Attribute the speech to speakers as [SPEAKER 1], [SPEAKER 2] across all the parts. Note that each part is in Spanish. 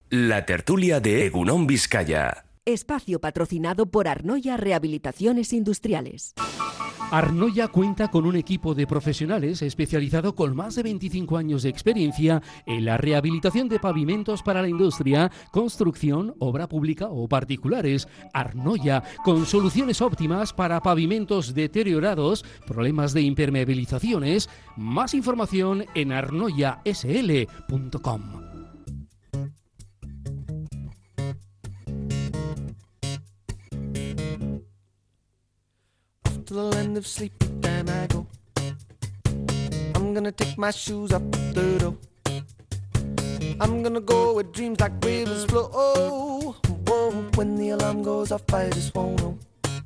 [SPEAKER 1] La tertulia de Egunon Vizcaya.
[SPEAKER 2] Espacio patrocinado por Arnoia Rehabilitaciones Industriales.
[SPEAKER 3] Arnoia cuenta con un equipo de profesionales especializado con más de 25 años de experiencia en la rehabilitación de pavimentos para la industria, construcción, obra pública o particulares. Arnoia, con soluciones óptimas para pavimentos deteriorados, problemas de impermeabilizaciones. Más información en arnoiasl.com.
[SPEAKER 4] To the land of sleepy time I go. I'm gonna take my shoes up the door. I'm gonna go where dreams like rivers flow. Oh, when the alarm goes off I just won't know.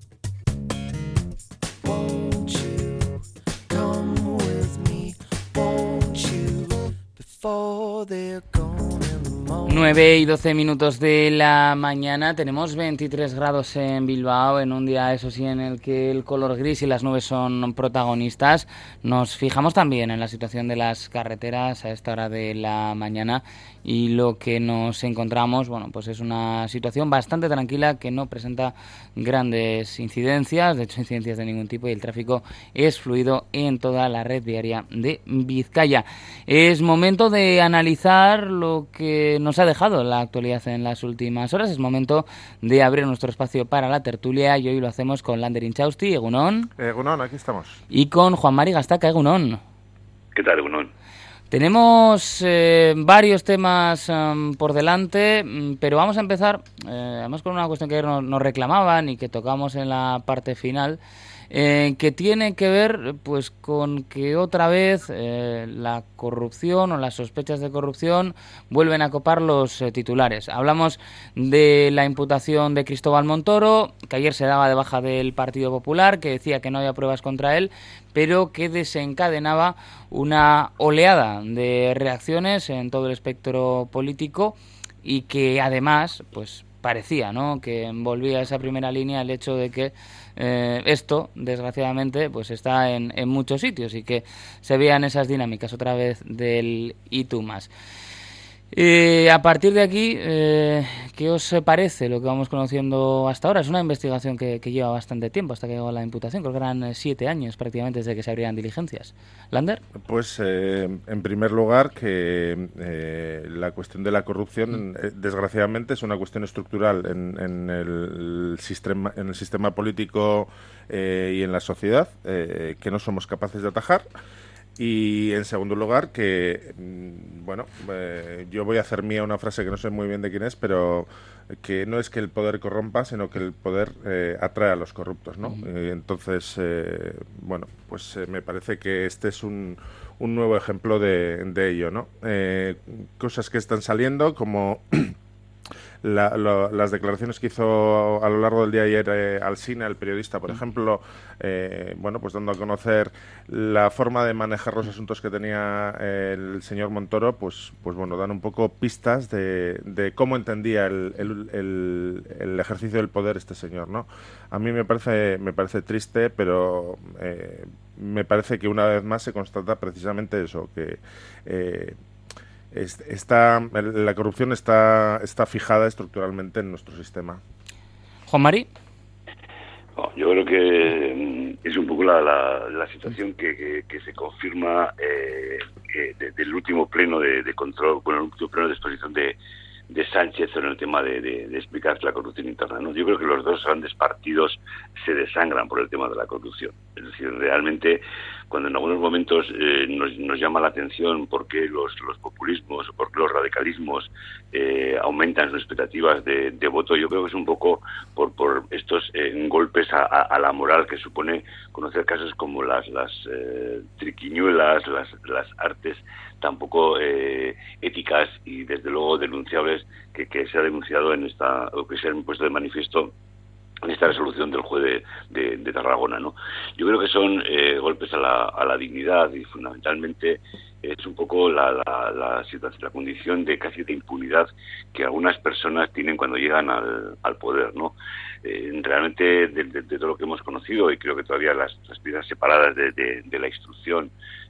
[SPEAKER 4] Won't you come with me? Won't you before they're gone in the morning?
[SPEAKER 5] 9 y 12 minutos de la mañana, tenemos 23 grados en Bilbao, en un día, eso sí, en el que el color gris y las nubes son protagonistas. Nos fijamos también en la situación de las carreteras a esta hora de la mañana y lo que nos encontramos, bueno, pues es una situación bastante tranquila que no presenta grandes incidencias, de hecho incidencias de ningún tipo, y el tráfico es fluido en toda la red viaria de Vizcaya. Es momento de analizar lo que nos ha dejado la actualidad en las últimas horas. Es momento de abrir nuestro espacio para la tertulia y hoy lo hacemos con Lander Inchausti, Egunon.
[SPEAKER 6] Egunon, aquí estamos.
[SPEAKER 5] Y con Juan Mari Gastaca, Egunon.
[SPEAKER 7] ¿Qué tal, Egunon?
[SPEAKER 5] Tenemos varios temas por delante, pero vamos a empezar además con una cuestión que ayer nos reclamaban y que tocamos en la parte final, que tiene que ver pues con que otra vez la corrupción o las sospechas de corrupción vuelven a copar los titulares. Hablamos de la imputación de Cristóbal Montoro, que ayer se daba de baja del Partido Popular, que decía que no había pruebas contra él, pero que desencadenaba una oleada de reacciones en todo el espectro político y que además pues parecía, ¿no?, que envolvía esa primera línea el hecho de que esto, desgraciadamente, pues está en muchos sitios y que se vean esas dinámicas otra vez del y tú más. A partir de aquí, ¿qué os parece lo que vamos conociendo hasta ahora? Es una investigación que lleva bastante tiempo hasta que llegó la imputación. Creo que eran 7 años prácticamente desde que se abrían diligencias. ¿Lander?
[SPEAKER 6] Pues, en primer lugar, que la cuestión de la corrupción, desgraciadamente, es una cuestión estructural en el sistema político y en la sociedad, que no somos capaces de atajar. Y en segundo lugar, que, bueno, yo voy a hacer mía una frase que no sé muy bien de quién es, pero que no es que el poder corrompa, sino que el poder atrae a los corruptos, ¿no? Entonces, bueno, pues me parece que este es un nuevo ejemplo de ello, ¿no? Cosas que están saliendo, como las declaraciones que hizo a lo largo del día de ayer Alsina, el periodista, por ejemplo, bueno, pues dando a conocer la forma de manejar los asuntos que tenía el señor Montoro, pues bueno, dan un poco pistas de cómo entendía el ejercicio del poder este señor, ¿no? A mí me parece triste, pero me parece que una vez más se constata precisamente eso, que la corrupción está fijada estructuralmente en nuestro sistema.
[SPEAKER 5] Juan Mari.
[SPEAKER 7] Yo creo que es un poco la situación que se confirma del último pleno de control, bueno, el último pleno de exposición de Sánchez en el tema de explicar la corrupción interna, ¿no? Yo creo que los dos grandes partidos se desangran por el tema de la corrupción. Es decir, realmente, cuando en algunos momentos nos llama la atención por qué los populismos o por qué los radicalismos aumentan sus expectativas de voto, yo creo que es un poco por estos golpes a la moral que supone conocer casos como las triquiñuelas, las artes tan poco éticas y desde luego denunciables que se ha denunciado o que se han puesto de manifiesto en esta resolución del juez de Tarragona, ¿no? Yo creo que son golpes a la dignidad y fundamentalmente es un poco la situación, la condición de casi de impunidad que algunas personas tienen cuando llegan al poder, ¿no? Realmente de todo lo que hemos conocido, y creo que todavía las piezas separadas de la instrucción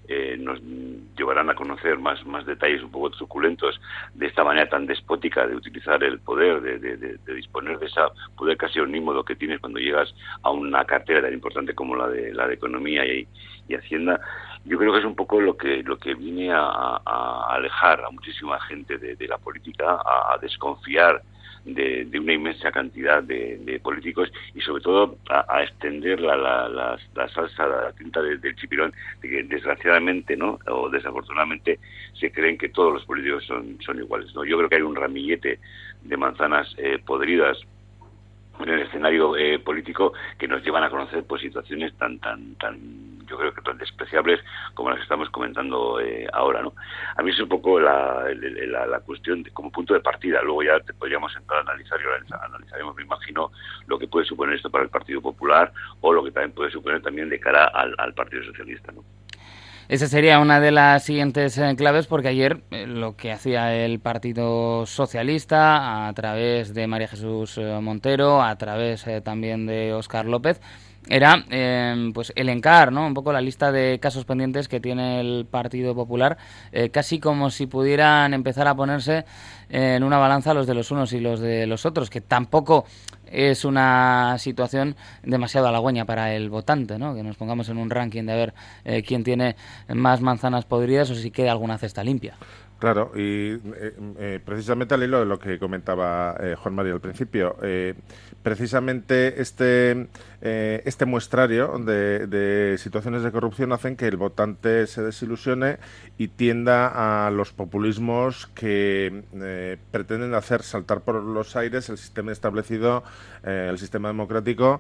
[SPEAKER 7] nos llevarán a conocer más detalles un poco suculentos de esta manera tan despótica de utilizar el poder, de disponer de ese poder casi omnímodo que tienes cuando llegas a una cartera tan importante como la de Economía y Hacienda. Yo creo que es un poco lo que viene a alejar a muchísima gente de la política, a desconfiar de una inmensa cantidad de políticos y sobre todo a extender la salsa, la tinta del chipirón, de que desgraciadamente, ¿no?, o desafortunadamente se creen que todos los políticos son iguales, ¿no? Yo creo que hay un ramillete de manzanas podridas en el escenario político que nos llevan a conocer pues situaciones tan yo creo que tan despreciables como las que estamos comentando ahora, ¿no? A mí es un poco la cuestión como punto de partida. Luego ya podríamos entrar a analizar y analizaremos, me imagino, lo que puede suponer esto para el Partido Popular o lo que también puede suponer también de cara al Partido Socialista, ¿no?
[SPEAKER 5] Esa sería una de las siguientes claves, porque ayer lo que hacía el Partido Socialista a través de María Jesús Montero, a través también de Óscar López, era pues elencar, ¿no?, un poco la lista de casos pendientes que tiene el Partido Popular, casi como si pudieran empezar a ponerse en una balanza los de los unos y los de los otros, que tampoco es una situación demasiado halagüeña para el votante, ¿no?, que nos pongamos en un ranking de a ver quién tiene más manzanas podridas o si queda alguna cesta limpia.
[SPEAKER 6] Claro, y precisamente al hilo de lo que comentaba Juan María al principio, precisamente este muestrario de situaciones de corrupción hacen que el votante se desilusione y tienda a los populismos que pretenden hacer saltar por los aires el sistema establecido, el sistema democrático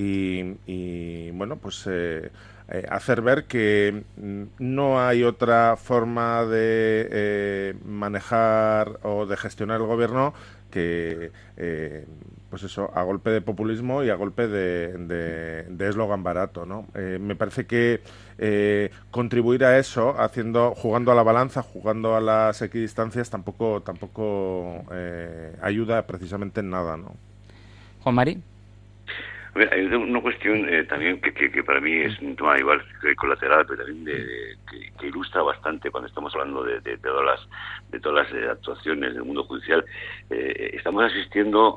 [SPEAKER 6] y bueno, pues hacer ver que no hay otra forma de manejar o de gestionar el gobierno que pues eso, a golpe de populismo y a golpe de eslogan barato, ¿no? Me parece que contribuir a eso, jugando a la balanza, jugando a las equidistancias, tampoco ayuda precisamente en nada, ¿no?
[SPEAKER 5] Juan Mari.
[SPEAKER 7] Hay una cuestión también que para mí es un tema igual colateral, pero también que ilustra bastante cuando estamos hablando de todas las actuaciones del mundo judicial. Estamos asistiendo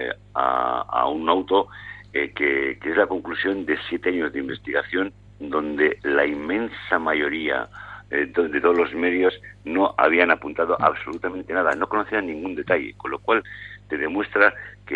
[SPEAKER 7] a un auto que es la conclusión de 7 años de investigación, donde la inmensa mayoría de todos los medios no habían apuntado absolutamente nada, no conocían ningún detalle, con lo cual te demuestra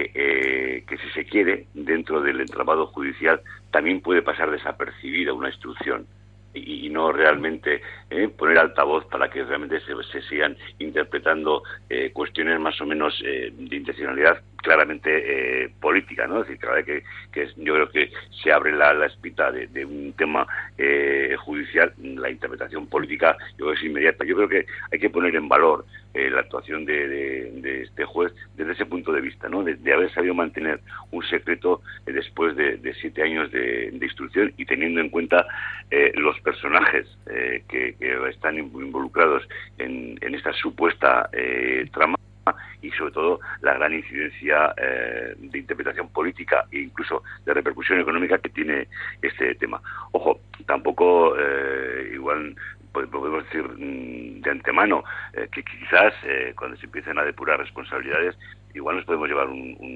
[SPEAKER 7] que si se quiere, dentro del entramado judicial también puede pasar desapercibida una instrucción y no realmente poner altavoz para que realmente se sigan interpretando cuestiones más o menos de intencionalidad claramente política, ¿no? Es decir, cada vez que yo creo que se abre la espita de un tema judicial, la interpretación política yo creo que es inmediata. Yo creo que hay que poner en valor la actuación de este juez desde ese punto de vista, ¿no? De haber sabido mantener un secreto después de 7 años de instrucción y teniendo en cuenta los personajes que están involucrados en esta supuesta trama y sobre todo la gran incidencia de interpretación política e incluso de repercusión económica que tiene este tema. Ojo, tampoco igual podemos decir de antemano que quizás cuando se empiecen a depurar responsabilidades igual nos podemos llevar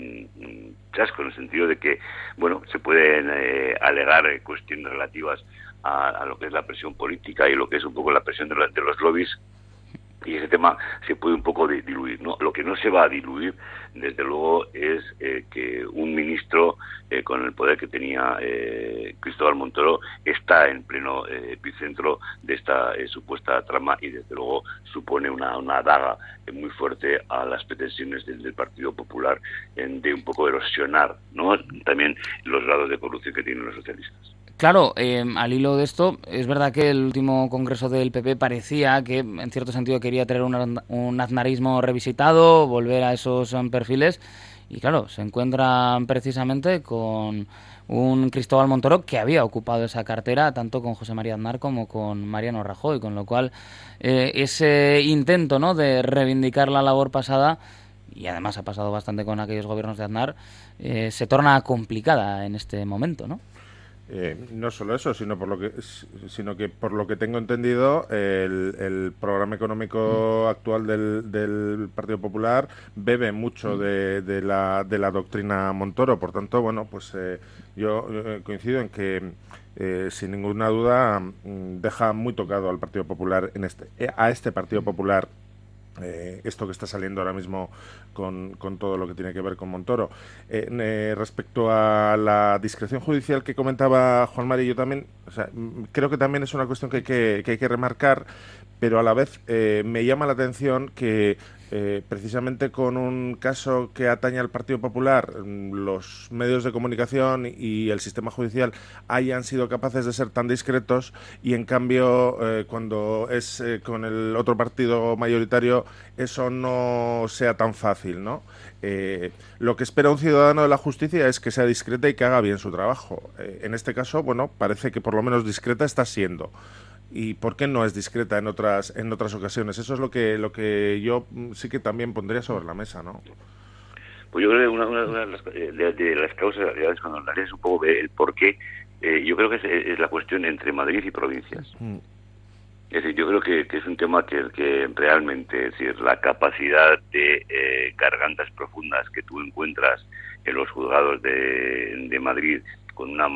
[SPEAKER 7] un chasco en el sentido de que, bueno, se pueden alegar cuestiones relativas a lo que es la presión política y lo que es un poco la presión de los lobbies, y ese tema se puede un poco diluir, ¿no? Lo que no se va a diluir, desde luego, es que un ministro con el poder que tenía Cristóbal Montoro está en pleno epicentro de esta supuesta trama y, desde luego, supone una daga muy fuerte a las pretensiones del Partido Popular de un poco erosionar, ¿no?, también los grados de corrupción que tienen los socialistas.
[SPEAKER 5] Claro, al hilo de esto, es verdad que el último congreso del PP parecía que, en cierto sentido, quería traer un aznarismo revisitado, volver a esos perfiles, y claro, se encuentran precisamente con un Cristóbal Montoro que había ocupado esa cartera tanto con José María Aznar como con Mariano Rajoy, con lo cual ese intento, ¿no?, de reivindicar la labor pasada, y además ha pasado bastante con aquellos gobiernos de Aznar, se torna complicada en este momento, ¿no?
[SPEAKER 6] No solo eso, sino que por lo que tengo entendido, el programa económico actual del Partido Popular bebe mucho de la doctrina Montoro. Por tanto, bueno, pues yo coincido en que sin ninguna duda deja muy tocado al Partido Popular a este Partido Popular. Esto que está saliendo ahora mismo con todo lo que tiene que ver con Montoro. Respecto a la discreción judicial que comentaba Juan Mari, yo también, creo que también es una cuestión que hay que remarcar, pero a la vez me llama la atención que precisamente con un caso que atañe al Partido Popular, los medios de comunicación y el sistema judicial hayan sido capaces de ser tan discretos, y en cambio cuando es con el otro partido mayoritario eso no sea tan fácil, ¿no? Lo que espera un ciudadano de la justicia es que sea discreta y que haga bien su trabajo. En este caso, bueno, parece que por lo menos discreta está siendo. ¿Y por qué no es discreta en otras ocasiones? Eso es lo que yo sí que también pondría sobre la mesa, ¿no?
[SPEAKER 7] Pues yo creo que una de las causas cuando hablaré es un poco el por qué. Yo creo que es la cuestión entre Madrid y provincias. Es decir, yo creo que es un tema que realmente, es decir, la capacidad de gargantas profundas que tú encuentras en los juzgados de Madrid, con un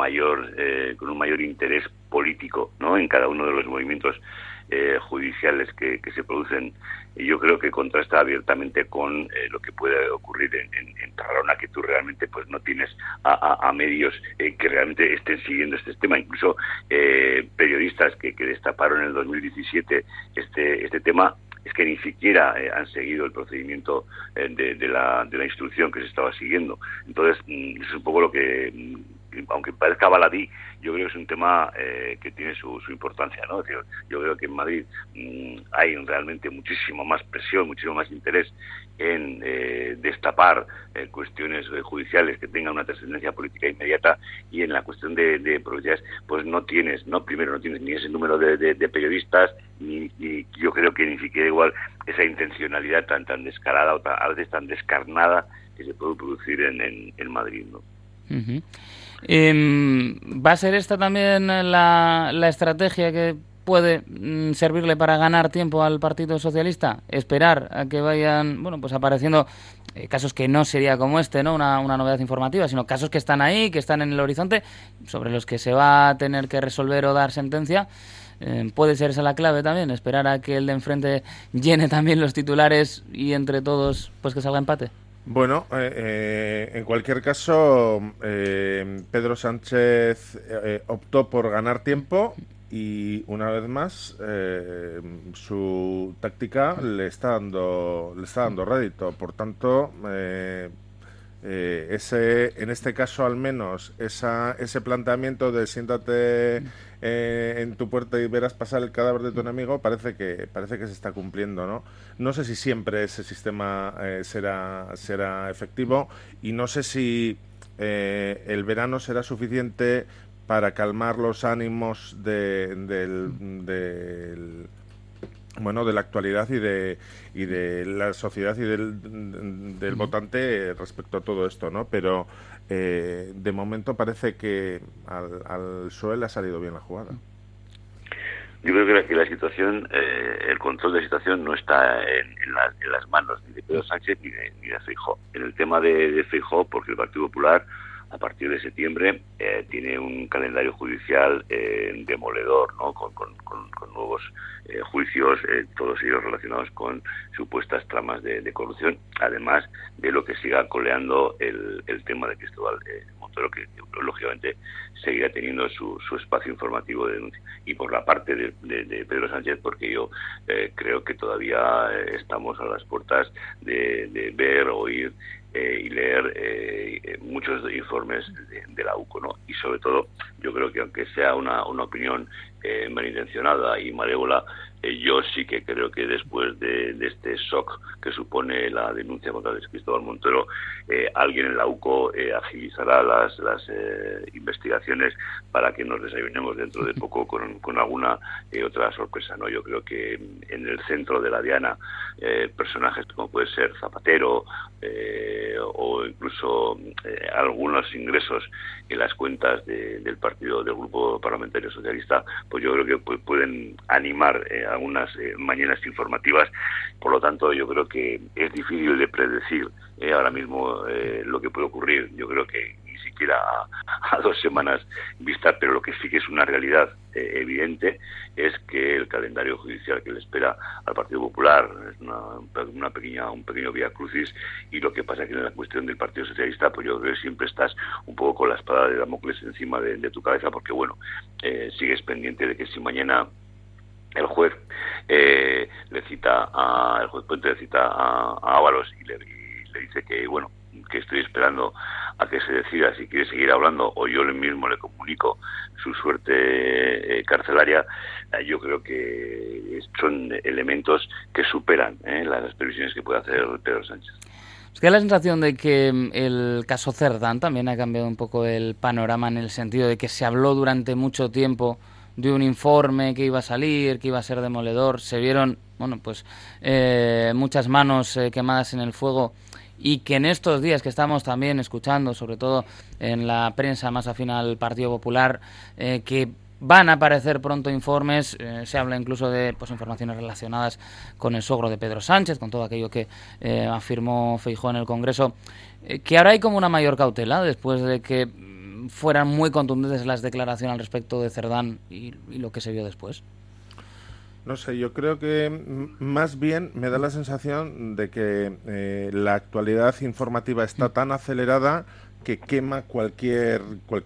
[SPEAKER 7] mayor interés político, ¿no?, en cada uno de los movimientos judiciales que se producen, y yo creo que contrasta abiertamente con lo que puede ocurrir en Tarragona, que tú realmente pues no tienes a medios que realmente estén siguiendo este tema, incluso periodistas que destaparon en el 2017 este tema, es que ni siquiera han seguido el procedimiento de la instrucción que se estaba siguiendo. Entonces, es un poco lo que, aunque parezca baladí, yo creo que es un tema que tiene su importancia, ¿no? Es decir, yo creo que en Madrid hay realmente muchísimo más presión, muchísimo más interés en destapar cuestiones judiciales que tengan una trascendencia política inmediata, y en la cuestión de provincias pues no tienes ni ese número de periodistas, ni yo creo que ni siquiera igual esa intencionalidad tan descarada o a veces tan descarnada que se puede producir en Madrid, ¿no?
[SPEAKER 5] Uh-huh. ¿Va a ser esta también la estrategia que puede servirle para ganar tiempo al Partido Socialista? Esperar a que vayan, pues apareciendo casos que no sería como este, ¿no? Una novedad informativa, sino casos que están ahí, que están en el horizonte, sobre los que se va a tener que resolver o dar sentencia. ¿Puede ser esa la clave también? ¿Esperar a que el de enfrente llene también los titulares y entre todos pues que salga empate?
[SPEAKER 6] Bueno, en cualquier caso, Pedro Sánchez optó por ganar tiempo, y una vez más su táctica le está dando rédito. Por tanto, en este caso al menos ese planteamiento de siéntate en tu puerta y verás pasar el cadáver de tu enemigo parece que se está cumpliendo, ¿no? No sé si siempre ese sistema será efectivo, y no sé si el verano será suficiente para calmar los ánimos de la actualidad y de la sociedad y del votante respecto a todo esto, ¿no? Pero de momento parece que al PSOE le ha salido bien la jugada.
[SPEAKER 7] Yo creo que la situación, el control de la situación no está en las manos ni de Pedro Sánchez ni de Feijóo. En el tema de Feijóo, porque el Partido Popular a partir de septiembre tiene un calendario judicial demoledor, ¿no? Con nuevos juicios, todos ellos relacionados con supuestas tramas de corrupción, además de lo que siga coleando el tema de Cristóbal Montoro, que lógicamente seguirá teniendo su espacio informativo de denuncia. Y por la parte de Pedro Sánchez, porque yo creo que todavía estamos a las puertas de ver, oír y leer muchos informes de la UCO, ¿no? Y sobre todo, yo creo que aunque sea una opinión malintencionada y malévola, Yo sí que creo que después de este shock que supone la denuncia contra Luis Cristóbal Montoro, alguien en la UCO agilizará las investigaciones para que nos desayunemos dentro de poco con alguna otra sorpresa, ¿no? Yo creo que en el centro de la diana personajes como puede ser Zapatero o incluso algunos ingresos en las cuentas del partido, del Grupo Parlamentario Socialista, pues yo creo que pueden animar algunas mañanas informativas. Por lo tanto, yo creo que es difícil de predecir ahora mismo lo que puede ocurrir. Yo creo que ni siquiera a 2 semanas vista, pero lo que sí que es una realidad evidente es que el calendario judicial que le espera al Partido Popular es un pequeño vía crucis, y lo que pasa es que en la cuestión del Partido Socialista, pues yo creo que siempre estás un poco con la espada de Damocles encima de tu cabeza, porque bueno, sigues pendiente de que si mañana el juez el juez Puente le cita a Ábalos y le dice que bueno, que estoy esperando a que se decida si quiere seguir hablando o yo mismo le comunico su suerte carcelaria. Yo creo que son elementos que superan las previsiones que puede hacer Pedro Sánchez.
[SPEAKER 5] Es que da la sensación de que el caso Cerdán también ha cambiado un poco el panorama, en el sentido de que se habló durante mucho tiempo de un informe que iba a salir, que iba a ser demoledor. Se vieron, bueno, pues muchas manos quemadas en el fuego, y que en estos días que estamos también escuchando, sobre todo en la prensa más afín al Partido Popular, que van a aparecer pronto informes, se habla incluso de pues informaciones relacionadas con el sogro de Pedro Sánchez, con todo aquello que afirmó Feijóo en el Congreso, que ahora hay como una mayor cautela después de que fueran muy contundentes las declaraciones al respecto de Cerdán y lo que se vio después.
[SPEAKER 6] No sé, yo creo que más bien me da la sensación de que la actualidad informativa está tan acelerada que quema cualquier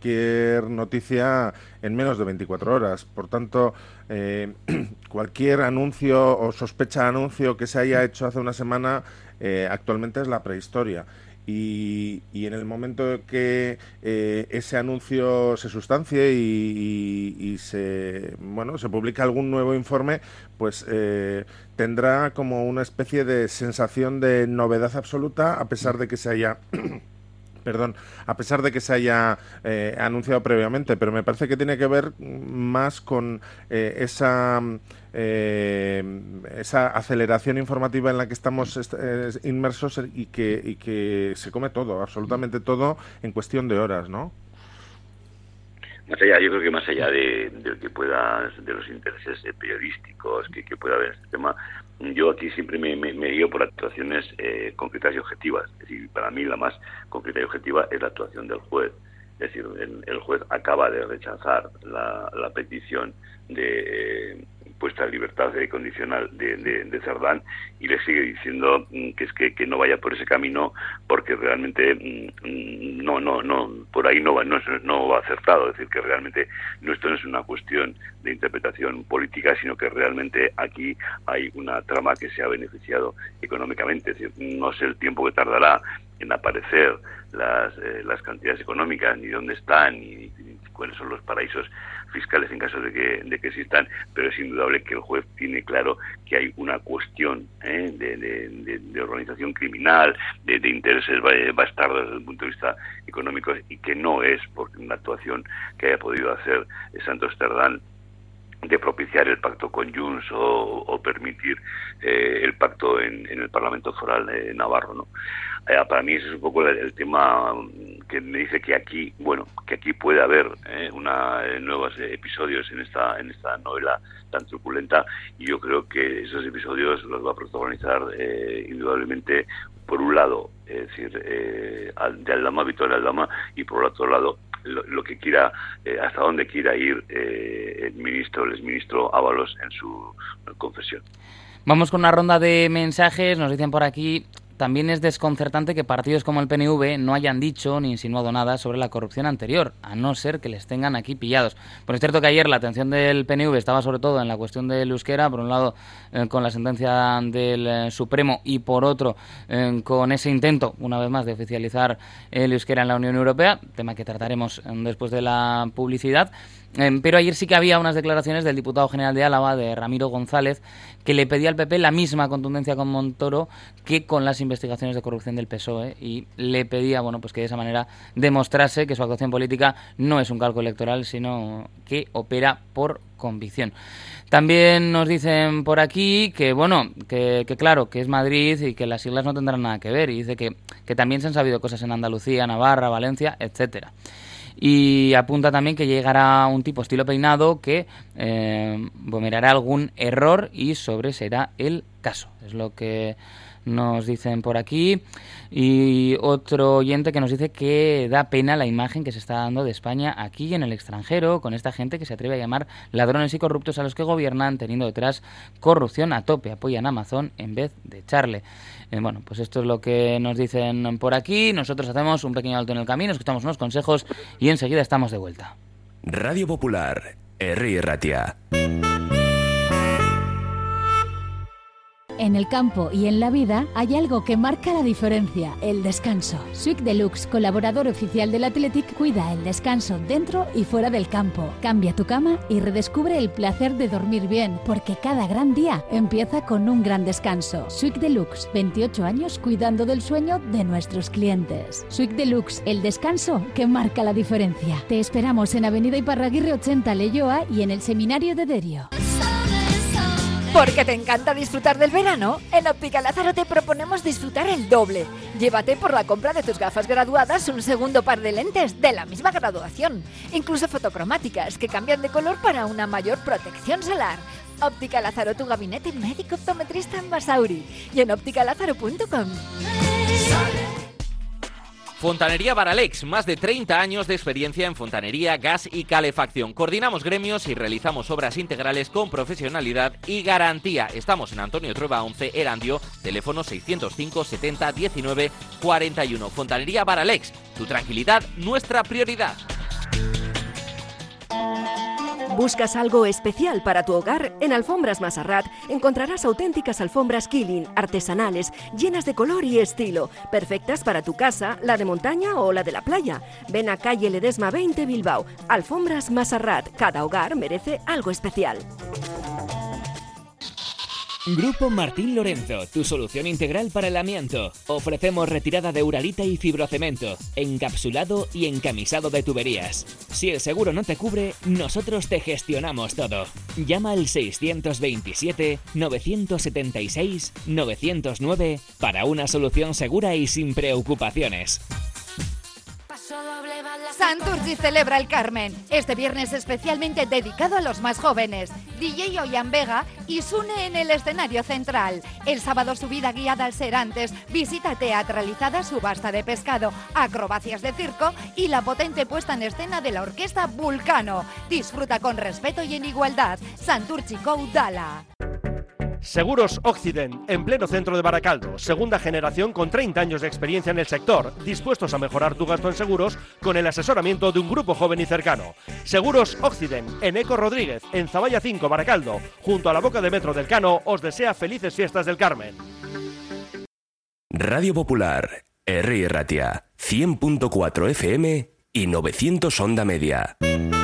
[SPEAKER 6] noticia en menos de 24 horas. Por tanto, cualquier anuncio o sospecha de anuncio que se haya hecho hace una semana actualmente es la prehistoria. Y en el momento que ese anuncio se sustancie y se publica algún nuevo informe, pues tendrá como una especie de sensación de novedad absoluta, a pesar de que se haya anunciado previamente. Pero me parece que tiene que ver más con esa aceleración informativa en la que estamos inmersos y que se come todo, absolutamente todo, en cuestión de horas, ¿no?
[SPEAKER 7] Más allá, yo creo que más allá de los intereses periodísticos que pueda haber en este tema, yo aquí siempre me guío por actuaciones concretas y objetivas. Es decir, para mí la más concreta y objetiva es la actuación del juez. Es decir, el juez acaba de rechazar la petición de puesta en libertad condicional de Cerdán, y le sigue diciendo que no vaya por ese camino, porque realmente por ahí no va acertado. Es decir, que realmente esto no es una cuestión de interpretación política, sino que realmente aquí hay una trama que se ha beneficiado económicamente. Es decir, no sé el tiempo que tardará en aparecer las cantidades económicas, ni dónde están, ni cuáles son los paraísos fiscales en caso de que existan, pero es indudable que el juez tiene claro que hay una cuestión de organización criminal, de intereses bastardos desde el punto de vista económico, y que no es por una actuación que haya podido hacer Santos Cerdán de propiciar el pacto con Junts o permitir el pacto en el Parlamento Foral Navarro, ¿no? Para mí ese es un poco el tema que me dice que aquí puede haber nuevos episodios en esta novela tan truculenta, y yo creo que esos episodios los va a protagonizar indudablemente, por un lado, es decir, de Aldama, Victoria Aldama, y por otro lado lo que quiera, hasta dónde quiera ir el exministro Ábalos en su confesión.
[SPEAKER 5] Vamos con una ronda de mensajes. Nos dicen por aquí: también es desconcertante que partidos como el PNV no hayan dicho ni insinuado nada sobre la corrupción anterior, a no ser que les tengan aquí pillados. Pues es cierto que ayer la atención del PNV estaba sobre todo en la cuestión del euskera, por un lado con la sentencia del Supremo, y por otro con ese intento, una vez más, de oficializar el euskera en la Unión Europea, tema que trataremos después de la publicidad. Pero ayer sí que había unas declaraciones del diputado general de Álava, de Ramiro González, que le pedía al PP la misma contundencia con Montoro que con las investigaciones de corrupción del PSOE, y le pedía, bueno, pues que de esa manera demostrase que su actuación política no es un calco electoral, sino que opera por convicción. También nos dicen por aquí que, bueno, que claro, que es Madrid y que las siglas no tendrán nada que ver, y dice que también se han sabido cosas en Andalucía, Navarra, Valencia, etcétera. Y apunta también que llegará un tipo estilo peinado que vomerará algún error y sobreserá el caso. Es lo que nos dicen por aquí. Y otro oyente que nos dice que da pena la imagen que se está dando de España aquí y en el extranjero, con esta gente que se atreve a llamar ladrones y corruptos a los que gobiernan, teniendo detrás corrupción a tope, apoyan a Amazon en vez de echarle. Bueno, pues esto es lo que nos dicen por aquí. Nosotros hacemos un pequeño alto en el camino, escuchamos unos consejos y enseguida estamos de vuelta.
[SPEAKER 1] Radio Popular, Herri Ratia.
[SPEAKER 8] En el campo y en la vida hay algo que marca la diferencia, el descanso. Suic Deluxe, colaborador oficial del Athletic, cuida el descanso dentro y fuera del campo. Cambia tu cama y redescubre el placer de dormir bien, porque cada gran día empieza con un gran descanso. Suic Deluxe, 28 años cuidando del sueño de nuestros clientes. Suic Deluxe, el descanso que marca la diferencia. Te esperamos en Avenida Iparraguirre 80, Leioa, y en el Seminario de Derio.
[SPEAKER 9] ¿Porque te encanta disfrutar del verano? En Óptica Lázaro te proponemos disfrutar el doble. Llévate por la compra de tus gafas graduadas un segundo par de lentes de la misma graduación, incluso fotocromáticas, que cambian de color para una mayor protección solar. Óptica Lázaro, tu gabinete médico optometrista en Basauri, y en ópticalázaro.com.
[SPEAKER 10] Fontanería Baralex, más de 30 años de experiencia en fontanería, gas y calefacción. Coordinamos gremios y realizamos obras integrales con profesionalidad y garantía. Estamos en Antonio Trueba 11, Erandio, teléfono 605 70 19 41. Fontanería Baralex, tu tranquilidad, nuestra prioridad.
[SPEAKER 2] ¿Buscas algo especial para tu hogar? En Alfombras Masarrat encontrarás auténticas alfombras Killing, artesanales, llenas de color y estilo, perfectas para tu casa, la de montaña o la de la playa. Ven a calle Ledesma 20 Bilbao. Alfombras Masarrat, cada hogar merece algo especial.
[SPEAKER 11] Grupo Martín Lorenzo, tu solución integral para el amianto. Ofrecemos retirada de uralita y fibrocemento, encapsulado y encamisado de tuberías. Si el seguro no te cubre, nosotros te gestionamos todo. Llama al 627 976 909 para una solución segura y sin preocupaciones.
[SPEAKER 9] Santurci celebra el Carmen, este viernes especialmente dedicado a los más jóvenes. DJ Oyan Vega y Sune en el escenario central. El sábado subida guiada al Serantes, visita teatralizada, subasta de pescado, acrobacias de circo y la potente puesta en escena de la orquesta Vulcano. Disfruta con respeto y en igualdad. Santurci Coudala.
[SPEAKER 12] Seguros Occident, en pleno centro de Baracaldo, segunda generación con 30 años de experiencia en el sector, dispuestos a mejorar tu gasto en seguros con el asesoramiento de un grupo joven y cercano. Seguros Occident, en Eco Rodríguez, en Zaballa 5, Baracaldo, junto a la boca de metro del Cano, os desea felices fiestas del Carmen.
[SPEAKER 1] Radio Popular, Herri Ratia, 100.4 FM y 900 onda media.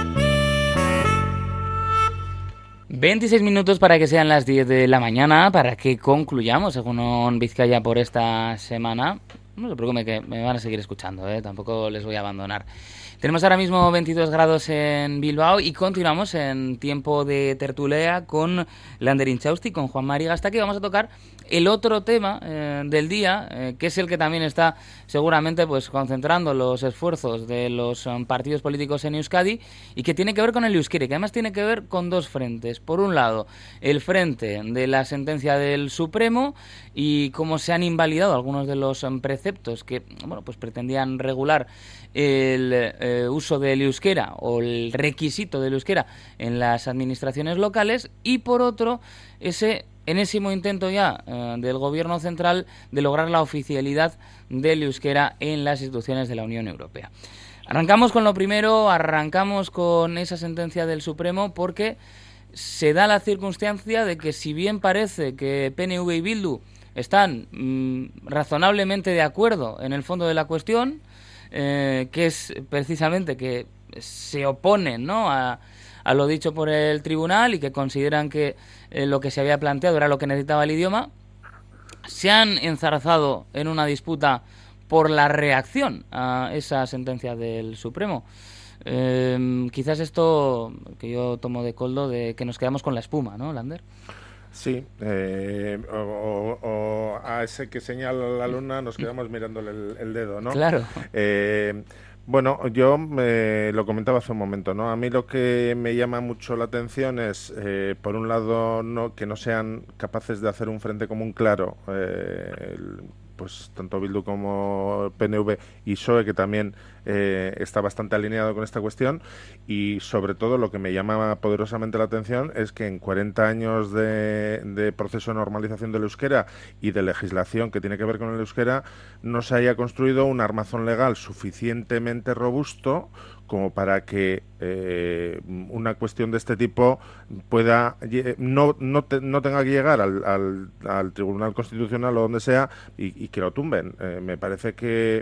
[SPEAKER 5] 26 minutos para que sean las 10 de la mañana, para que concluyamos Egunon Vizcaya por esta semana. No se preocupen que me van a seguir escuchando, tampoco les voy a abandonar. Tenemos ahora mismo 22 grados en Bilbao y continuamos en tiempo de tertulia con Lander Inchausti, con Juan Mari Gastaki. Vamos a tocar el otro tema del día, que es el que también está seguramente pues concentrando los esfuerzos de los partidos políticos en Euskadi y que tiene que ver con el euskera, que además tiene que ver con dos frentes. Por un lado, el frente de la sentencia del Supremo y cómo se han invalidado algunos de los preceptos que pues pretendían regular el uso del euskera o el requisito del euskera en las administraciones locales, y por otro, ese enésimo intento ya del gobierno central de lograr la oficialidad del euskera en las instituciones de la Unión Europea. Arrancamos con lo primero, arrancamos con esa sentencia del Supremo, porque se da la circunstancia de que, si bien parece que PNV y Bildu están razonablemente de acuerdo en el fondo de la cuestión, que es precisamente que se oponen, ¿no?, a a lo dicho por el tribunal y que consideran que lo que se había planteado era lo que necesitaba el idioma, se han enzarzado en una disputa por la reacción a esa sentencia del Supremo. Quizás esto que yo tomo de coldo de que nos quedamos con la espuma, ¿no, Lander?
[SPEAKER 6] Sí, o a ese que señala la luna nos quedamos mirándole el dedo, ¿no?
[SPEAKER 5] Claro.
[SPEAKER 6] Bueno, yo lo comentaba hace un momento, ¿no? A mí lo que me llama mucho la atención es, por un lado, que no sean capaces de hacer un frente común claro, pues tanto Bildu como PNV y PSOE, que también está bastante alineado con esta cuestión, y sobre todo lo que me llama poderosamente la atención es que en 40 años de proceso de normalización del euskera y de legislación que tiene que ver con el euskera, no se haya construido un armazón legal suficientemente robusto como para que una cuestión de este tipo pueda no tenga que llegar al Tribunal Constitucional o donde sea y que lo tumben. Me parece que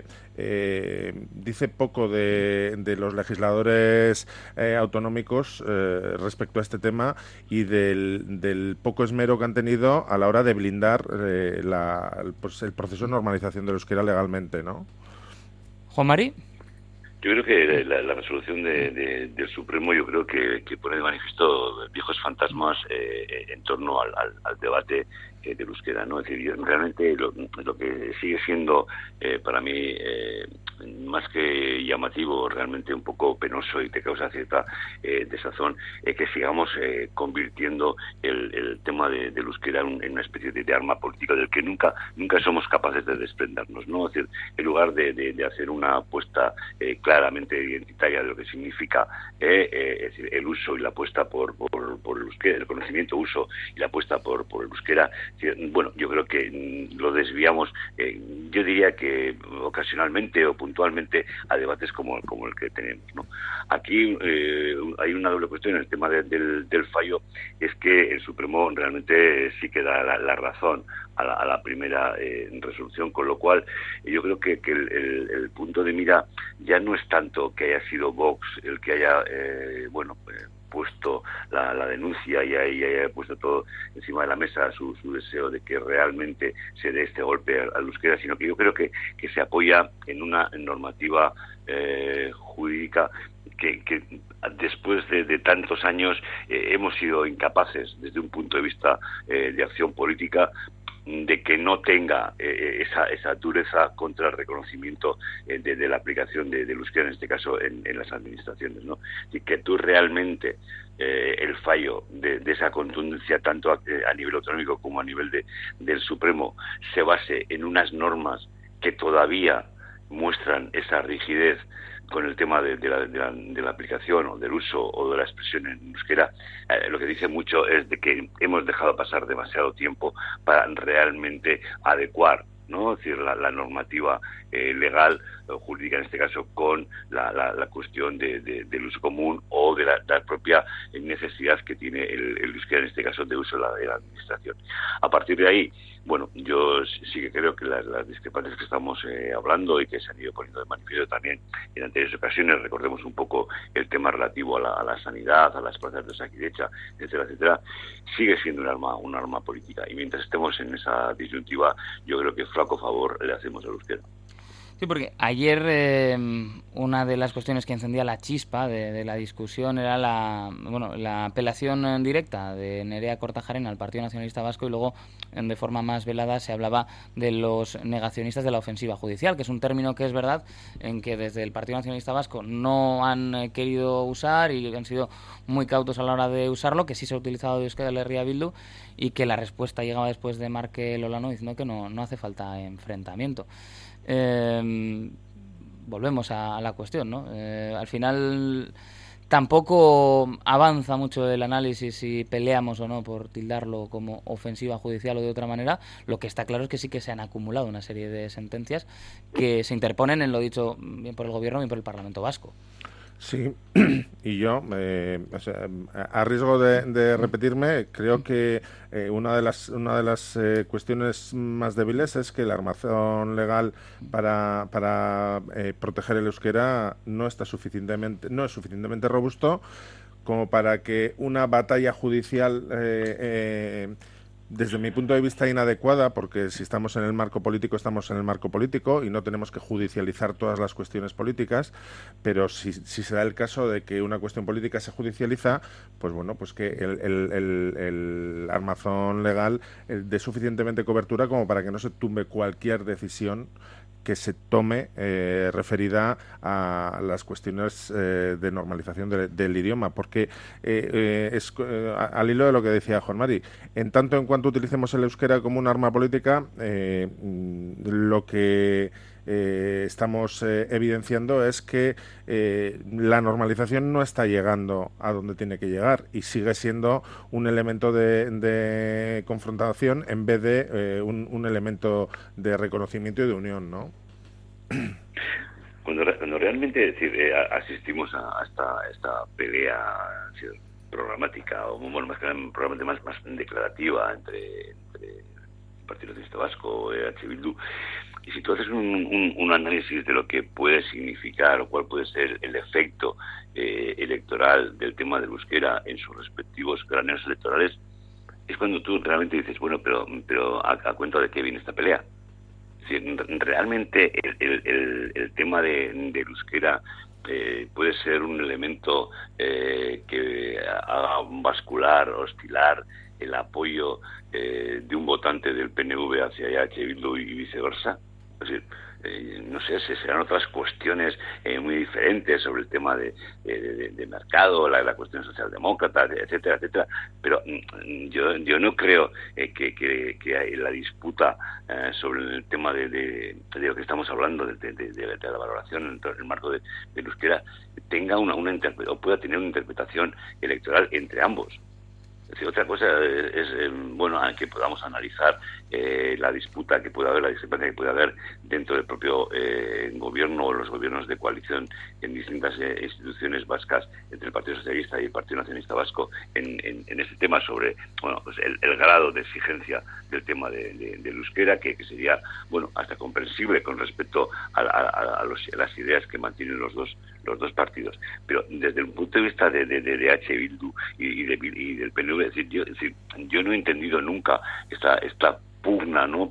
[SPEAKER 6] dice poco de los legisladores autonómicos respecto a este tema y del poco esmero que han tenido a la hora de blindar el proceso de normalización del euskera legalmente, ¿no?
[SPEAKER 5] Juan Mari.
[SPEAKER 7] Yo creo que la resolución del Supremo, yo creo que pone de manifiesto viejos fantasmas en torno al debate del euskera, ¿no? Es decir, realmente lo que sigue siendo para mí más que llamativo, realmente un poco penoso y te causa cierta desazón, que sigamos convirtiendo el tema del euskera en una especie de arma política del que nunca somos capaces de desprendernos, ¿no? Es decir, en lugar de hacer una apuesta claramente identitaria de lo que significa es decir, el uso y la apuesta por el euskera, el conocimiento, uso y la apuesta por el euskera, bueno, yo creo que lo desviamos, yo diría que ocasionalmente o puntualmente a debates como el que tenemos, ¿no? Aquí hay una doble cuestión en el tema del fallo, es que el Supremo realmente sí que da la razón a la primera resolución, con lo cual yo creo que el punto de mira ya no es tanto que haya sido Vox el que haya puesto la denuncia y haya puesto todo encima de la mesa su deseo de que realmente se dé este golpe al euskera, sino que yo creo que se apoya en una normativa jurídica que después de tantos años hemos sido incapaces desde un punto de vista de acción política de que no tenga esa dureza contra el reconocimiento de la aplicación del euskera, en este caso en las administraciones, ¿no? Y que tú realmente el fallo de esa contundencia tanto a nivel autonómico como a nivel del Supremo se base en unas normas que todavía muestran esa rigidez con el tema de la aplicación o del uso o de la expresión en euskera, lo que dice mucho es de que hemos dejado pasar demasiado tiempo para realmente adecuar, ¿no? Es decir, la normativa legal o jurídica en este caso con la cuestión del uso común o de la propia necesidad que tiene el euskera, en este caso de uso de la administración. A partir de ahí, bueno, yo sí que creo que las discrepancias que estamos hablando y que se han ido poniendo de manifiesto también en anteriores ocasiones, recordemos un poco el tema relativo a la sanidad, a las plazas de Osakidetza, etcétera, etcétera, sigue siendo un arma política. Y mientras estemos en esa disyuntiva, yo creo que flaco favor le hacemos al euskera.
[SPEAKER 5] Sí, porque ayer una de las cuestiones que encendía la chispa de la discusión era la apelación directa de Nerea Kortajarena al Partido Nacionalista Vasco, y luego de forma más velada se hablaba de los negacionistas de la ofensiva judicial, que es un término que es verdad en que desde el Partido Nacionalista Vasco no han querido usar y han sido muy cautos a la hora de usarlo, que sí se ha utilizado de Euskal Herria Bildu, y que la respuesta llegaba después de Markel Olano diciendo que no hace falta enfrentamiento. Volvemos a la cuestión, ¿no? Al final tampoco avanza mucho el análisis si peleamos o no por tildarlo como ofensiva judicial o de otra manera. Lo que está claro es que sí que se han acumulado una serie de sentencias que se interponen en lo dicho bien por el Gobierno, bien por el Parlamento Vasco.
[SPEAKER 6] Sí, y yo, a riesgo de repetirme, creo que una de las cuestiones más débiles es que el armazón legal para proteger el euskera no es suficientemente robusto, como para que una batalla judicial desde mi punto de vista inadecuada, porque si estamos en el marco político, estamos en el marco político y no tenemos que judicializar todas las cuestiones políticas, pero si se da el caso de que una cuestión política se judicializa, pues bueno, pues que el armazón legal dé suficientemente cobertura como para que no se tumbe cualquier decisión que se tome referida a las cuestiones de normalización del idioma, porque al hilo de lo que decía Juan Mari, en tanto en cuanto utilicemos el euskera como un arma política, lo que estamos evidenciando es que la normalización no está llegando a donde tiene que llegar y sigue siendo un elemento de confrontación en vez de un elemento de reconocimiento y de unión, ¿no?
[SPEAKER 7] Cuando realmente asistimos a esta pelea programática, o bueno, más que nada probablemente más declarativa entre el Partido Nacionalista Vasco y EH Bildu, y si tú haces un análisis de lo que puede significar o cuál puede ser el efecto electoral del tema del euskera en sus respectivos graneros electorales, es cuando tú realmente dices, bueno, pero ¿a cuento de qué viene esta pelea? Es decir, realmente el tema del euskera puede ser un elemento que haga bascular, oscilar el apoyo de un votante del PNV hacia EH Bildu y viceversa. Es decir, no sé, serán otras cuestiones muy diferentes sobre el tema de mercado, la cuestión socialdemócrata, etcétera, etcétera, pero yo no creo que la disputa sobre el tema de lo que estamos hablando, de la valoración en el marco del euskera, tenga o pueda tener una interpretación electoral entre ambos. Es decir, otra cosa es que podamos analizar la disputa que puede haber, la discrepancia que puede haber dentro del propio gobierno o los gobiernos de coalición en distintas instituciones vascas entre el Partido Socialista y el Partido Nacionalista Vasco en este tema sobre el grado de exigencia del tema del euskera, que sería hasta comprensible con respecto a las ideas que mantienen los dos partidos. Pero desde el punto de vista de EH Bildu y del PNV, es decir, yo no he entendido nunca esta pugna, ¿no?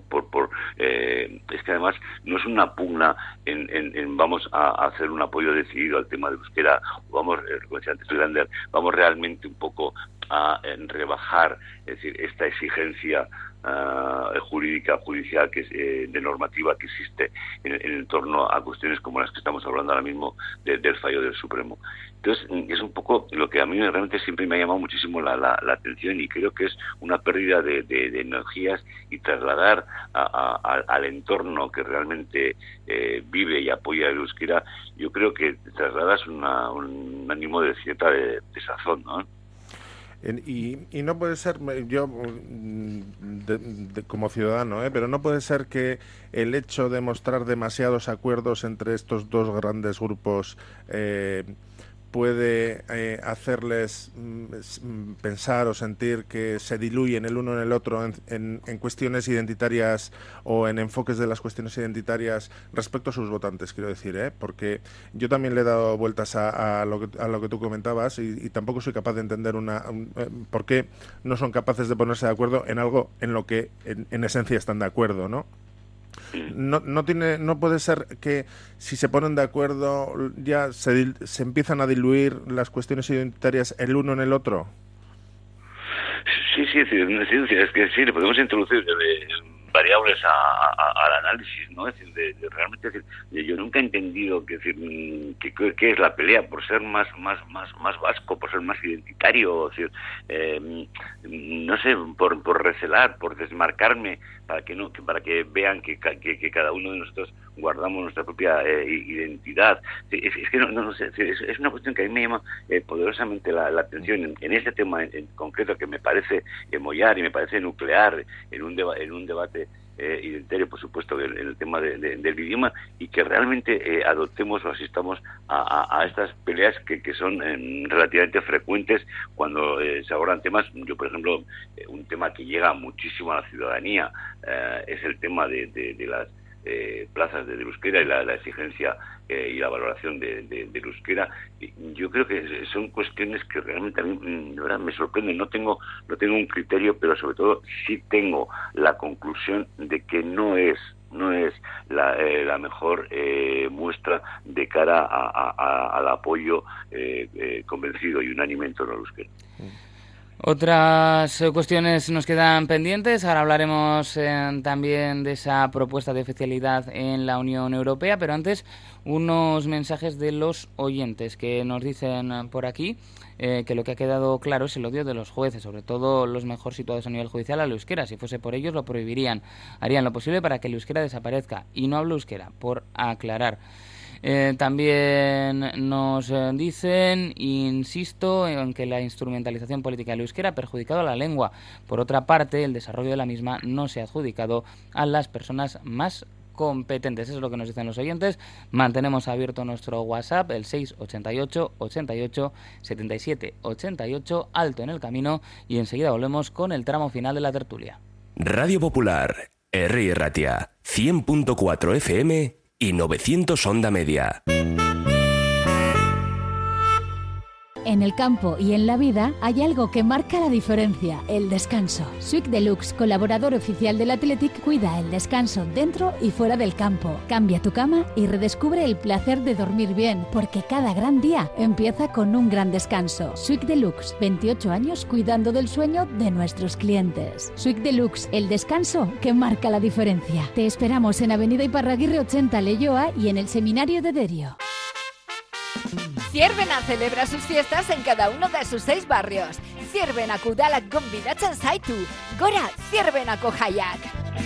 [SPEAKER 7] Es que además no es una pugna en vamos a hacer un apoyo decidido al tema de euskera, como decía antes Lander, vamos realmente un poco a rebajar, es decir, esta exigencia judicial de normativa que existe en torno a cuestiones como las que estamos hablando ahora mismo del fallo del Supremo. Entonces, es un poco lo que a mí realmente siempre me ha llamado muchísimo la atención, y creo que es una pérdida de energías, y trasladar al entorno que realmente vive y apoya el euskera, yo creo que trasladas un ánimo de cierta desazón, ¿no?
[SPEAKER 6] Y no puede ser, yo como ciudadano, pero no puede ser que el hecho de mostrar demasiados acuerdos entre estos dos grandes grupos puede hacerles pensar o sentir que se diluyen el uno en el otro en cuestiones identitarias o en enfoques de las cuestiones identitarias respecto a sus votantes, quiero decir, porque yo también le he dado vueltas a lo que tú comentabas y tampoco soy capaz de entender por qué no son capaces de ponerse de acuerdo en algo en lo que en esencia están de acuerdo, ¿no? No puede ser que si se ponen de acuerdo ya se empiezan a diluir las cuestiones identitarias el uno en el otro.
[SPEAKER 7] Sí, es que sí, le podemos introducir variables al análisis, ¿no? Es decir, realmente, yo nunca he entendido qué es la pelea por ser más vasco, por ser más identitario, es decir, no sé, por recelar, por desmarcarme, para que vean que cada uno de nosotros guardamos nuestra propia identidad. Es que no sé, es una cuestión que a mí me llama poderosamente la atención en este tema en concreto, que me parece mollar y me parece nuclear en un debate identitario, por supuesto, en el tema del idioma, y que realmente adoptemos o asistamos a estas peleas que son relativamente frecuentes cuando se abordan temas. Yo, por ejemplo, un tema que llega muchísimo a la ciudadanía es el tema de las plazas del euskera y la exigencia y la valoración del euskera. Yo creo que son cuestiones que realmente a mí de verdad me sorprenden. No tengo un criterio, pero sobre todo sí tengo la conclusión de que no es la mejor muestra de cara al apoyo convencido y unánime en torno al euskera.
[SPEAKER 5] Otras cuestiones nos quedan pendientes. Ahora hablaremos también de esa propuesta de oficialidad en la Unión Europea, pero antes unos mensajes de los oyentes que nos dicen por aquí que lo que ha quedado claro es el odio de los jueces, sobre todo los mejor situados a nivel judicial, al euskera. Si fuese por ellos lo prohibirían, harían lo posible para que el euskera desaparezca. Y no hablo euskera, por aclarar. También nos dicen, insisto, en que la instrumentalización política del euskera ha perjudicado a la lengua. Por otra parte, el desarrollo de la misma no se ha adjudicado a las personas más competentes. Eso es lo que nos dicen los oyentes. Mantenemos abierto nuestro WhatsApp, el 688 88 77 88, alto en el camino, y enseguida volvemos con el tramo final de la tertulia.
[SPEAKER 1] Radio Popular, Herri Ratia, 100.4 FM y 900 onda media.
[SPEAKER 8] En el campo y en la vida hay algo que marca la diferencia, el descanso. Suic Deluxe, colaborador oficial del Athletic, cuida el descanso dentro y fuera del campo. Cambia tu cama y redescubre el placer de dormir bien, porque cada gran día empieza con un gran descanso. Suic Deluxe, 28 años cuidando del sueño de nuestros clientes. Suic Deluxe, el descanso que marca la diferencia. Te esperamos en Avenida Iparraguirre 80 Leioa y en el Seminario de Derio.
[SPEAKER 9] Zierbena celebra sus fiestas en cada uno de sus 6 barrios. Zierbenak udalak gonbidatzen zaitu. Gora Zierbenako jaiak.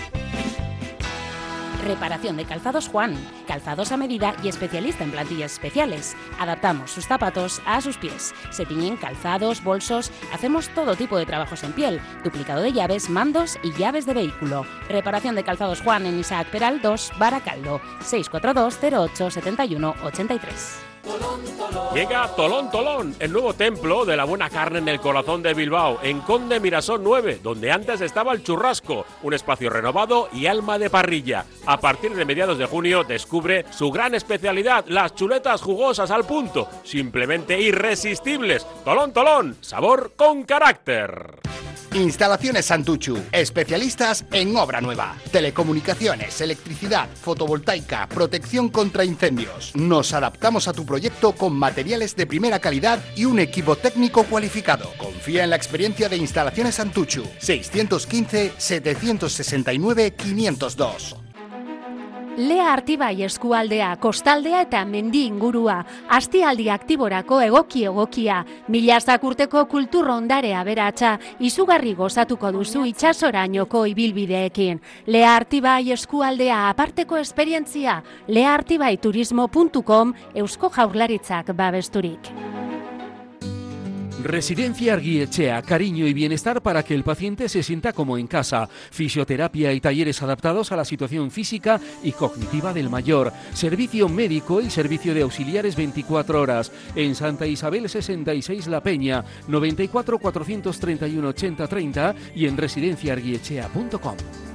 [SPEAKER 13] Reparación de calzados Juan. Calzados a medida y especialista en plantillas especiales. Adaptamos sus zapatos a sus pies. Se tiñen calzados, bolsos. Hacemos todo tipo de trabajos en piel. Duplicado de llaves, mandos y llaves de vehículo. Reparación de calzados Juan en Isaac Peral 2, Baracaldo. 642 08 71 83.
[SPEAKER 12] Llega Tolón Tolón, el nuevo templo de la buena carne en el corazón de Bilbao, en Conde Mirasol 9, donde antes estaba el Churrasco, un espacio renovado y alma de parrilla. A partir de mediados de junio descubre su gran especialidad, las chuletas jugosas al punto, simplemente irresistibles. Tolón Tolón, sabor con carácter.
[SPEAKER 14] Instalaciones Santuchu, especialistas en obra nueva, telecomunicaciones, electricidad, fotovoltaica, protección contra incendios. Nos adaptamos a tu proyecto con materiales de primera calidad y un equipo técnico cualificado. Confía en la experiencia de Instalaciones Santuchu, 615 769 502.
[SPEAKER 15] Lea Artibai eskualdea, kostaldea eta mendi ingurua, astialdi aktiborako egokia, milazak urteko kultur ondarea aberatsa, izugarri gozatuko duzu itsasorainoko ibilbideekin. Lea Artibai eskualdea aparteko esperientzia, leaartibaiturismo.com, Eusko Jaurlaritzak babesturik.
[SPEAKER 3] Residencia Argiechea, cariño y bienestar para que el paciente se sienta como en casa. Fisioterapia y talleres adaptados a la situación física y cognitiva del mayor. Servicio médico y servicio de auxiliares 24 horas. En Santa Isabel 66 La Peña, 94 431 80 30 y en residenciaargiechea.com.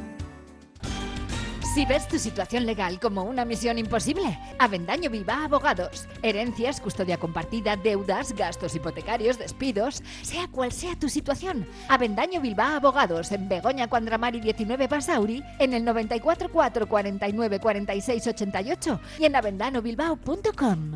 [SPEAKER 9] Si ves tu situación legal como una misión imposible, Avendaño Bilbao Abogados. Herencias, custodia compartida, deudas, gastos hipotecarios, despidos, sea cual sea tu situación. Avendaño Bilbao Abogados en Begoña Cuandramari 19 Basauri, en el 94 4 49 46 88 y en avendanobilbao.com.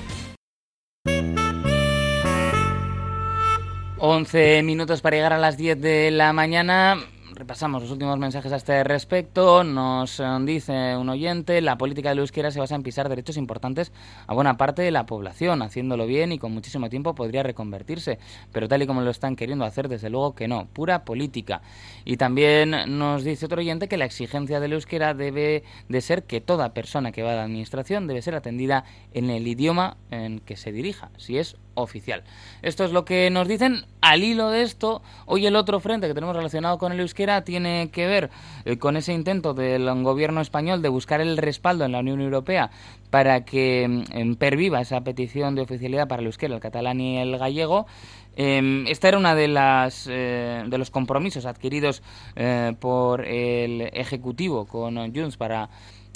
[SPEAKER 5] 11 minutos para llegar a las 10 de la mañana. Repasamos los últimos mensajes a este respecto. Nos dice un oyente: la política del euskera se basa en pisar derechos importantes a buena parte de la población. Haciéndolo bien y con muchísimo tiempo podría reconvertirse, pero tal y como lo están queriendo hacer, desde luego que no, pura política. Y también nos dice otro oyente que la exigencia del euskera debe de ser que toda persona que va a la administración debe ser atendida en el idioma en que se dirija, si es oficial. Esto es lo que nos dicen. Al hilo de esto, hoy el otro frente que tenemos relacionado con el euskera tiene que ver con ese intento del gobierno español de buscar el respaldo en la Unión Europea para que perviva esa petición de oficialidad para el euskera, el catalán y el gallego. Esta era una de los compromisos adquiridos por el Ejecutivo con Junts para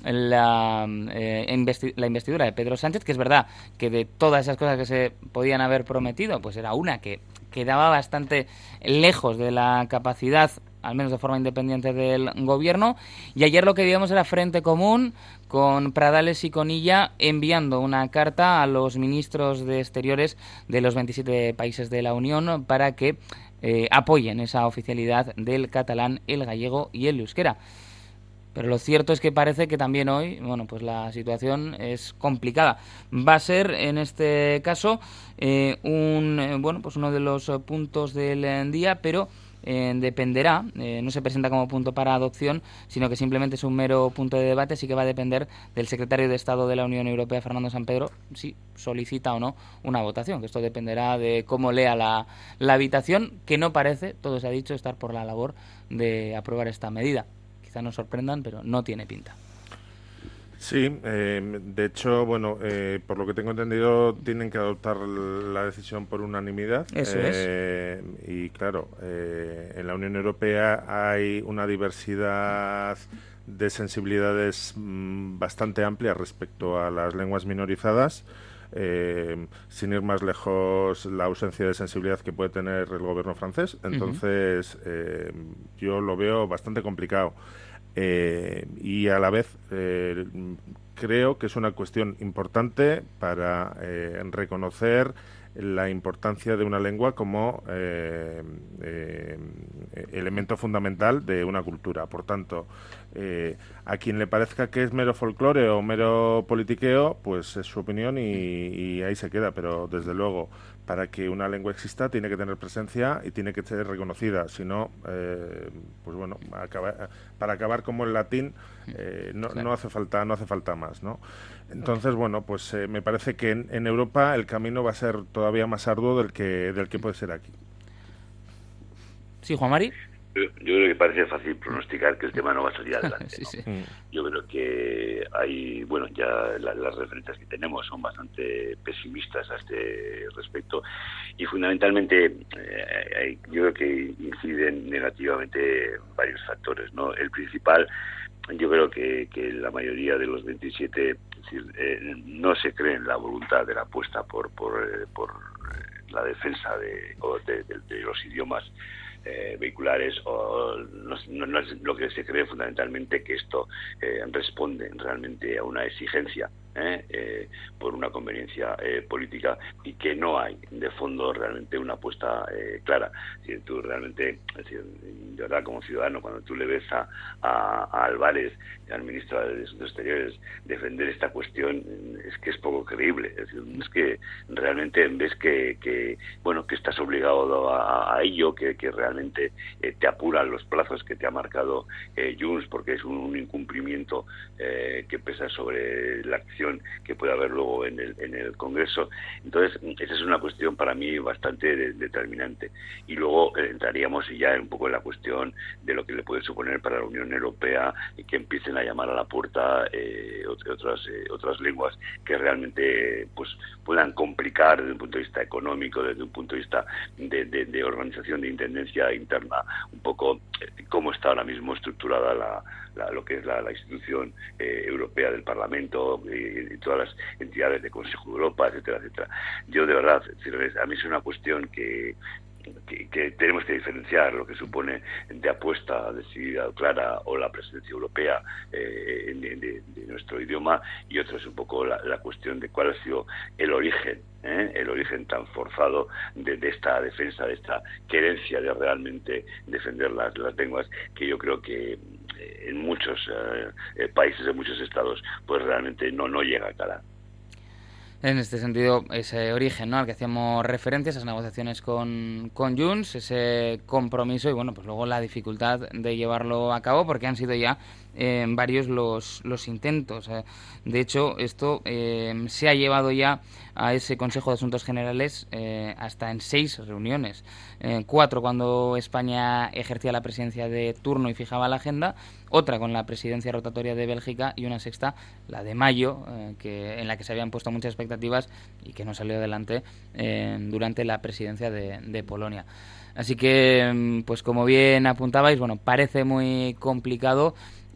[SPEAKER 5] la investidura de Pedro Sánchez, que es verdad que de todas esas cosas que se podían haber prometido, pues era una que quedaba bastante lejos de la capacidad, al menos de forma independiente, del gobierno. Y ayer lo que vimos era Frente Común, con Pradales y Conilla enviando una carta a los ministros de Exteriores de los 27 países de la Unión para que apoyen esa oficialidad del catalán, el gallego y el euskera. Pero lo cierto es que parece que también hoy, bueno, pues la situación es complicada. Va a ser, en este caso, uno de los puntos del día, pero dependerá, no se presenta como punto para adopción, sino que simplemente es un mero punto de debate. Sí que va a depender del secretario de Estado de la Unión Europea, Fernando Sampedro, si solicita o no una votación, que esto dependerá de cómo lea la habitación, que no parece, todo se ha dicho, estar por la labor de aprobar esta medida. Quizá nos sorprendan, pero no tiene pinta.
[SPEAKER 6] Sí, de hecho, bueno, por lo que tengo entendido, tienen que adoptar la decisión por unanimidad.
[SPEAKER 5] Eso es.
[SPEAKER 6] Y claro, en la Unión Europea hay una diversidad de sensibilidades bastante amplia respecto a las lenguas minorizadas. Sin ir más lejos, la ausencia de sensibilidad que puede tener el gobierno francés. Entonces, yo lo veo bastante complicado. Y a la vez creo que es una cuestión importante para reconocer la importancia de una lengua como elemento fundamental de una cultura. Por tanto, a quien le parezca que es mero folclore o mero politiqueo, pues es su opinión y ahí se queda. Pero desde luego, para que una lengua exista tiene que tener presencia y tiene que ser reconocida. Si no, pues bueno, para acabar como el latín, no hace falta más, ¿no? Entonces, bueno, pues me parece que en Europa el camino va a ser todavía más arduo del que puede ser aquí.
[SPEAKER 5] Sí, Juan Mari.
[SPEAKER 7] Yo creo que parece fácil pronosticar que el tema no va a salir adelante.
[SPEAKER 5] Sí, sí.
[SPEAKER 7] Yo creo que hay, bueno, ya las referencias que tenemos son bastante pesimistas a este respecto y fundamentalmente yo creo que inciden negativamente varios factores, ¿no? El principal, yo creo que la mayoría de los 27 no se creen la voluntad de la apuesta por la defensa de los idiomas vehiculares, o no es lo que se cree fundamentalmente que esto responde realmente a una exigencia por una conveniencia política y que no hay de fondo realmente una apuesta clara. Si tú realmente, de verdad, como ciudadano, cuando tú le ves a Álvarez, al ministro de Asuntos Exteriores, defender esta cuestión, es que es poco creíble. Es que realmente ves que estás obligado a ello, que realmente te apuran los plazos que te ha marcado Junts, porque es un incumplimiento que pesa sobre la acción que puede haber luego en el Congreso. Entonces, esa es una cuestión para mí bastante determinante. Y luego entraríamos ya un poco en la cuestión de lo que le puede suponer para la Unión Europea y que empiecen a llamar a la puerta otras lenguas que realmente pues puedan complicar desde un punto de vista económico, desde un punto de vista de organización de intendencia interna, un poco cómo está ahora mismo estructurada lo que es la institución europea del Parlamento y todas las entidades del Consejo de Europa, etcétera, etcétera. Yo, de verdad, a mí es una cuestión que tenemos que diferenciar lo que supone de apuesta decidida, clara, o la presencia europea de nuestro idioma, y otro es un poco la cuestión de cuál ha sido el origen tan forzado de esta defensa, de esta querencia de realmente defender las lenguas, que yo creo que en muchos países, en muchos estados, pues realmente no llega a calar.
[SPEAKER 5] En este sentido, ese origen, ¿no?, al que hacíamos referencia, esas negociaciones con Junts, ese compromiso y, bueno, pues luego la dificultad de llevarlo a cabo, porque han sido ya varios los intentos. De hecho, esto se ha llevado ya a ese Consejo de Asuntos Generales hasta en 6 reuniones. 4 cuando España ejercía la presidencia de turno y fijaba la agenda, otra con la presidencia rotatoria de Bélgica y una sexta, la de mayo, en la que se habían puesto muchas expectativas y que no salió adelante durante la presidencia de Polonia. Así que, pues como bien apuntabais, bueno, parece muy complicado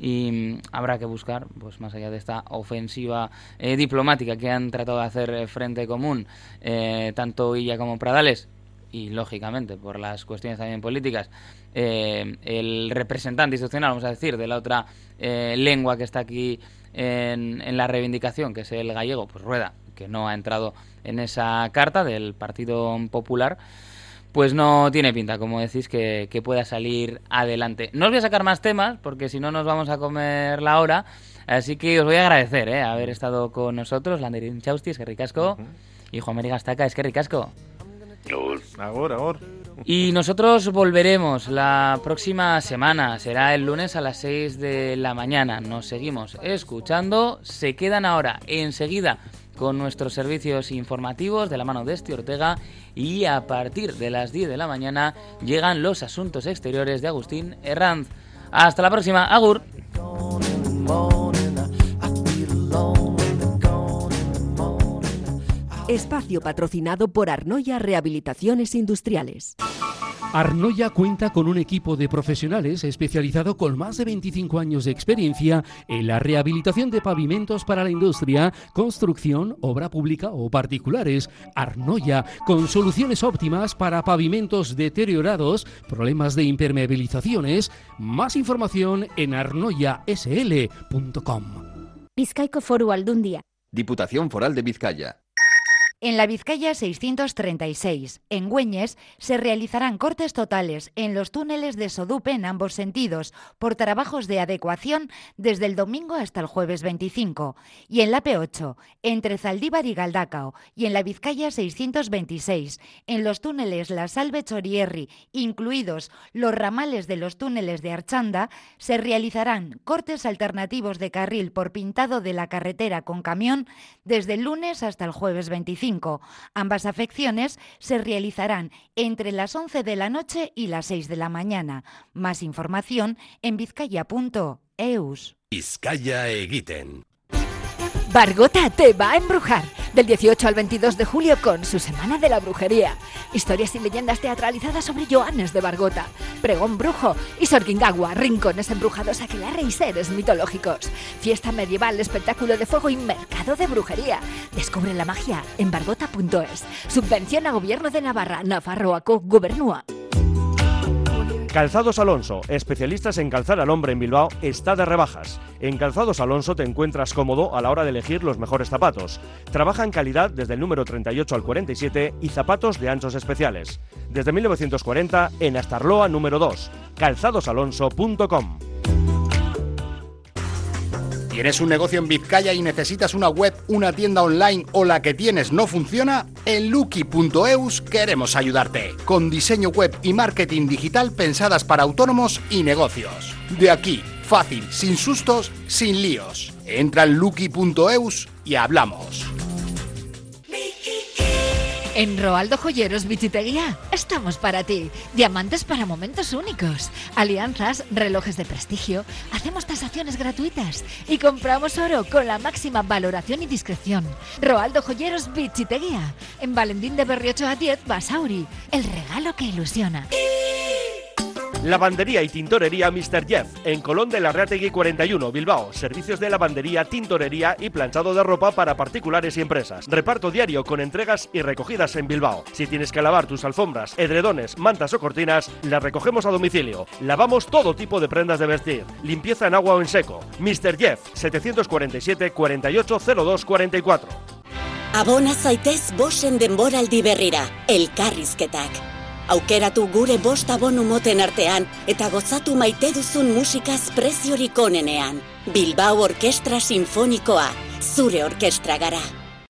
[SPEAKER 5] y habrá que buscar, pues más allá de esta ofensiva diplomática que han tratado de hacer Frente Común, tanto Illa como Pradales, y lógicamente por las cuestiones también políticas, el representante institucional, vamos a decir, de la otra lengua que está aquí en la reivindicación, que es el gallego, pues Rueda, que no ha entrado en esa carta del Partido Popular, pues no tiene pinta, como decís, que pueda salir adelante. No os voy a sacar más temas, porque si no nos vamos a comer la hora, así que os voy a agradecer haber estado con nosotros, Lander Inchausti, eskerrik asko, y Juan Mari Gastaca, eskerrik asko.
[SPEAKER 6] Ahora.
[SPEAKER 5] Y nosotros volveremos la próxima semana, será el lunes a las 6 de la mañana. Nos seguimos escuchando, se quedan ahora enseguida con nuestros servicios informativos de la mano de Esti Ortega, y a partir de las 10 de la mañana llegan los asuntos exteriores de Agustín Herranz. Hasta la próxima, agur.
[SPEAKER 2] Espacio patrocinado por Arnoia Rehabilitaciones Industriales.
[SPEAKER 3] Arnoia cuenta con un equipo de profesionales especializado con más de 25 años de experiencia en la rehabilitación de pavimentos para la industria, construcción, obra pública o particulares. Arnoia, con soluciones óptimas para pavimentos deteriorados, problemas de impermeabilizaciones. Más información en arnoiasl.com.
[SPEAKER 8] Bizkaiko Foru Aldundia.
[SPEAKER 16] Diputación Foral de Vizcaya.
[SPEAKER 9] En la Vizcaya 636, en Güeñes, se realizarán cortes totales en los túneles de Sodupe en ambos sentidos por trabajos de adecuación desde el domingo hasta el jueves 25. Y en la P8, entre Zaldívar y Galdacao, y en la Vizcaya 626, en los túneles La Salve-Chorierri, incluidos los ramales de los túneles de Archanda, se realizarán cortes alternativos de carril por pintado de la carretera con camión desde el lunes hasta el jueves 25. Ambas afecciones se realizarán entre las 11 de la noche y las 6 de la mañana. Más información en vizcaya.eus.
[SPEAKER 1] Vizcaya egiten.
[SPEAKER 17] Bargota te va a embrujar del 18 al 22 de julio con su Semana de la Brujería. Historias y leyendas teatralizadas sobre Joanes de Bargota, pregón brujo y Sorquingagua, rincones embrujados, aquelarre y seres mitológicos. Fiesta medieval, espectáculo de fuego y mercado de brujería. Descubre la magia en bargota.es. Subvención a Gobierno de Navarra, Nafarroaco Gobernua.
[SPEAKER 12] Calzados Alonso, especialistas en calzar al hombre en Bilbao, está de rebajas. En Calzados Alonso te encuentras cómodo a la hora de elegir los mejores zapatos. Trabaja en calidad desde el número 38 al 47 y zapatos de anchos especiales. Desde 1940 en Astarloa número 2, calzadosalonso.com.
[SPEAKER 14] ¿Tienes un negocio en Vizcaya y necesitas una web, una tienda online o la que tienes no funciona? En Lucky.eus queremos ayudarte, con diseño web y marketing digital pensadas para autónomos y negocios. De aquí, fácil, sin sustos, sin líos. Entra en Lucky.eus y hablamos.
[SPEAKER 17] En Roaldo Joyeros Bichiteguía estamos para ti. Diamantes para momentos únicos, alianzas, relojes de prestigio, hacemos tasaciones gratuitas y compramos oro con la máxima valoración y discreción. Roaldo Joyeros Bichiteguía, en Valentín de Berriocho a 10, Basauri, el regalo que ilusiona.
[SPEAKER 12] Lavandería y tintorería Mr. Jeff, en Colón de la Reategui 41, Bilbao. Servicios de lavandería, tintorería y planchado de ropa para particulares y empresas. Reparto diario con entregas y recogidas en Bilbao. Si tienes que lavar tus alfombras, edredones, mantas o cortinas, las recogemos a domicilio. Lavamos todo tipo de prendas de vestir. Limpieza en agua o en seco. Mr. Jeff, 747 48 02 44.
[SPEAKER 18] Abona zaitez bosen denboraldi berrira, elkarrizketak. Aukeratu gure bost abonu moten artean eta gozatu maite duzun musikaz preziorik onenean. Bilbao Orkestra Sinfonikoa, zure orkestra gara.